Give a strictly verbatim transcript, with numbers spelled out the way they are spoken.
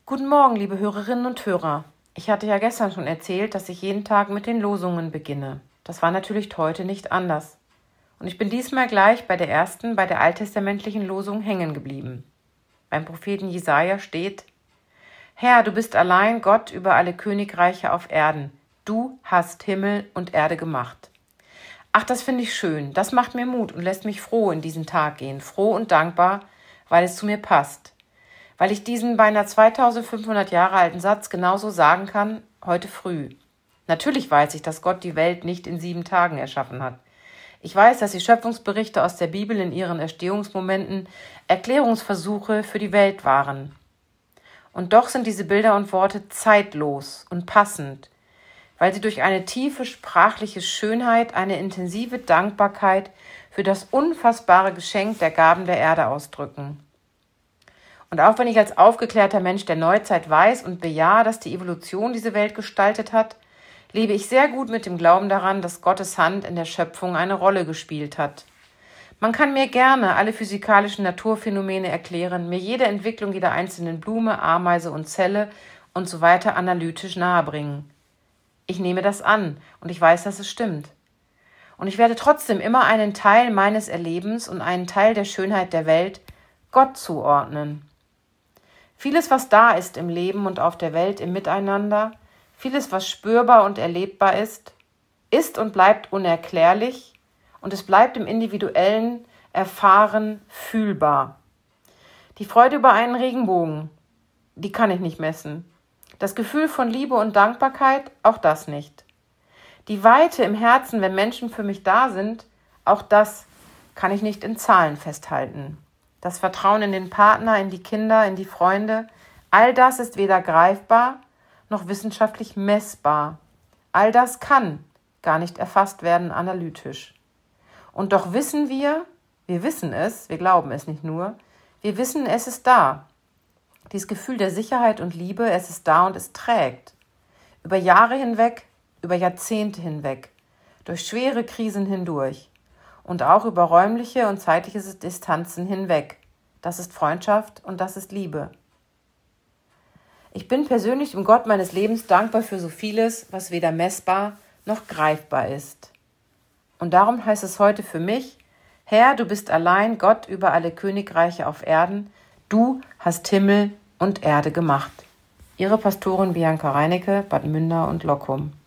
Guten Morgen, liebe Hörerinnen und Hörer. Ich hatte ja gestern schon erzählt, dass ich jeden Tag mit den Losungen beginne. Das war natürlich heute nicht anders. Und ich bin diesmal gleich bei der ersten, bei der alttestamentlichen Losung hängen geblieben. Beim Propheten Jesaja steht: Herr, du bist allein Gott über alle Königreiche auf Erden. Du hast Himmel und Erde gemacht. Ach, das finde ich schön. Das macht mir Mut und lässt mich froh in diesen Tag gehen. Froh und dankbar, weil es zu mir passt. Weil ich diesen beinahe zweitausendfünfhundert Jahre alten Satz genauso sagen kann, heute früh. Natürlich weiß ich, dass Gott die Welt nicht in sieben Tagen erschaffen hat. Ich weiß, dass die Schöpfungsberichte aus der Bibel in ihren Erstehungsmomenten Erklärungsversuche für die Welt waren. Und doch sind diese Bilder und Worte zeitlos und passend, weil sie durch eine tiefe sprachliche Schönheit eine intensive Dankbarkeit für das unfassbare Geschenk der Gaben der Erde ausdrücken. Und auch wenn ich als aufgeklärter Mensch der Neuzeit weiß und bejahe, dass die Evolution diese Welt gestaltet hat, lebe ich sehr gut mit dem Glauben daran, dass Gottes Hand in der Schöpfung eine Rolle gespielt hat. Man kann mir gerne alle physikalischen Naturphänomene erklären, mir jede Entwicklung jeder einzelnen Blume, Ameise und Zelle und so weiter analytisch nahebringen. Ich nehme das an und ich weiß, dass es stimmt. Und ich werde trotzdem immer einen Teil meines Erlebens und einen Teil der Schönheit der Welt Gott zuordnen. Vieles, was da ist im Leben und auf der Welt im Miteinander, vieles, was spürbar und erlebbar ist, ist und bleibt unerklärlich und es bleibt im individuellen Erfahren fühlbar. Die Freude über einen Regenbogen, die kann ich nicht messen. Das Gefühl von Liebe und Dankbarkeit, auch das nicht. Die Weite im Herzen, wenn Menschen für mich da sind, auch das kann ich nicht in Zahlen festhalten. Das Vertrauen in den Partner, in die Kinder, in die Freunde, all das ist weder greifbar noch wissenschaftlich messbar. All das kann gar nicht erfasst werden analytisch. Und doch wissen wir, wir wissen es, wir glauben es nicht nur, wir wissen, es ist da. Dieses Gefühl der Sicherheit und Liebe, es ist da und es trägt. Über Jahre hinweg, über Jahrzehnte hinweg, durch schwere Krisen hindurch. Und auch über räumliche und zeitliche Distanzen hinweg. Das ist Freundschaft und das ist Liebe. Ich bin persönlich dem Gott meines Lebens dankbar für so vieles, was weder messbar noch greifbar ist. Und darum heißt es heute für mich: Herr, du bist allein Gott über alle Königreiche auf Erden. Du hast Himmel und Erde gemacht. Ihre Pastorin Bianca Reinecke, Bad Münder und Loccum.